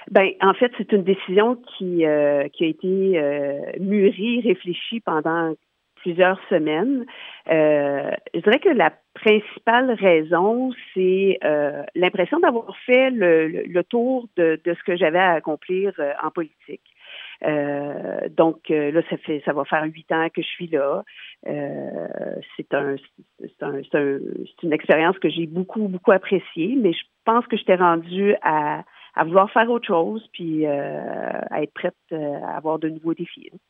Ben, en fait, c'est une décision qui a été mûrie, réfléchie pendant plusieurs semaines. Je dirais que la principale raison, c'est l'impression d'avoir fait le tour de ce que j'avais à accomplir en politique. Donc là, ça va faire 8 ans que je suis là. C'est une expérience que j'ai beaucoup, beaucoup appréciée, mais je pense que j'étais rendue à vouloir faire autre chose, puis à être prête à avoir de nouveaux défis.